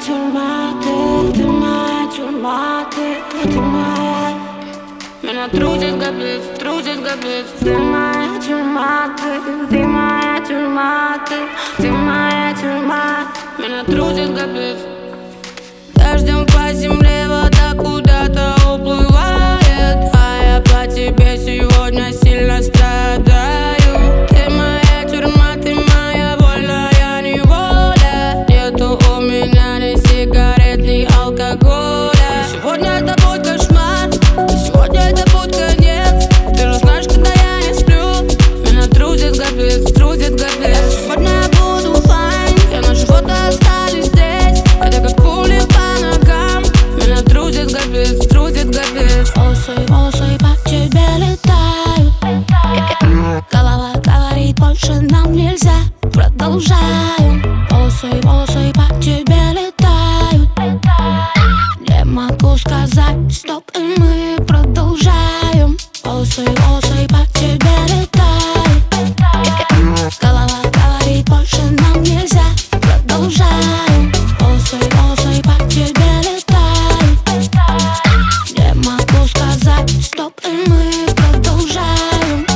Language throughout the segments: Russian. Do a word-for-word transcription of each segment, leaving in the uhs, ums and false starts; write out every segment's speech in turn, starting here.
тюрьма, ты, ты моя тюрьма, ты, ты моя. Меня трудит капец, трудит капец. Ты моя тюрьма, ты, ты моя тюрьма, ты, ты моя тюрьма. Меня трудит капец. Дождем по земле вода куда-то уплывает, а я по тебе сегодня сильно страдаю. Ты моя тюрьма, ты моя вольная неволя. Нету у меня ни сигарет, ни алкоголя. Сегодня это будет кошмар, сегодня это будет конец. Ты же знаешь, когда я не сплю, меня трудит капец, трудит капец. Сегодня я буду файн, я на живот остались здесь. Это как пули по ногам, меня трудит капец, трудит капец. Волосы, волосы по тебе летают. Голова говорит, больше нам нельзя. Продолжаем. Волосы, волосы по тебе летают. Не могу сказать стоп, и мы продолжаем. Волосы, волосы по тебе летают. Голова говорит, больше нам нельзя. Продолжаем. Волосы, волосы по тебе летают. Не могу сказать стоп, и мы продолжаем.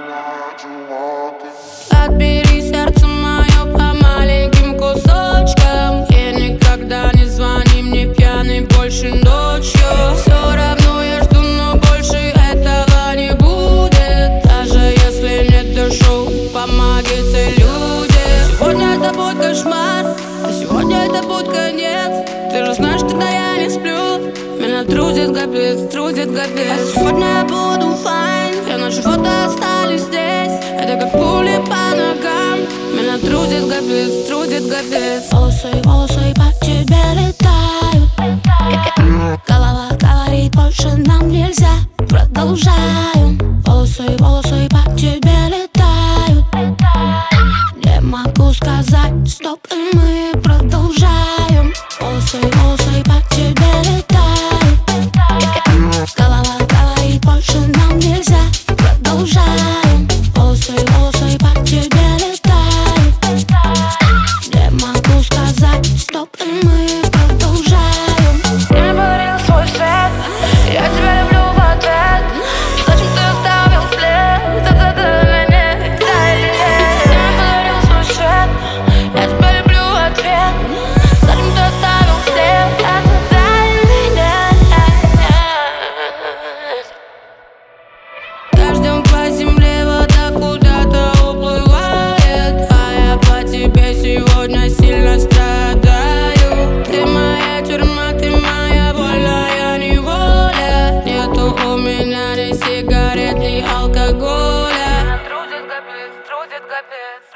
Отбери сердце мое по маленьким кусочкам. И никогда не звони мне пьяный больше ночью. Все равно я жду, но больше этого не будет. Даже если нет душу, помогите люди. Сегодня это будет кошмар, а сегодня это будет конец. Ты же знаешь, когда я не сплю, меня трудит капец, трудит капец. А сегодня я буду файн, я на живот остались здесь. Это как пули по ногам, меня трудит капец, трудит капец. Волосы, волосы по тебе летают. Голова говорит, больше нам нельзя. Продолжаем. Волосы, волосы по тебе летают. Не могу сказать стоп, и мы продолжаем. Волосы, волосы по тебе летают. Голова говорит, больше нам нельзя. Продолжаем. Волосы, волосы по тебе летают. Не могу сказать стоп, и мы продолжаем. Ты мне подарил свой свет, я тебя люблю в ответ. Зачем ты оставил след? Это для меня, да или нет? Ты мне подарил свой свет, я тебя люблю в ответ. Зачем ты оставил след? Это да или нет? Дождем по земле вода куда-то уплывает, а я по тебе сегодня сильно страдаю. Ты моя тюрьма, ты моя вольная неволя. Нету у меня ни сигарет, ни алкоголя. Меня трудит капец, трудит капец.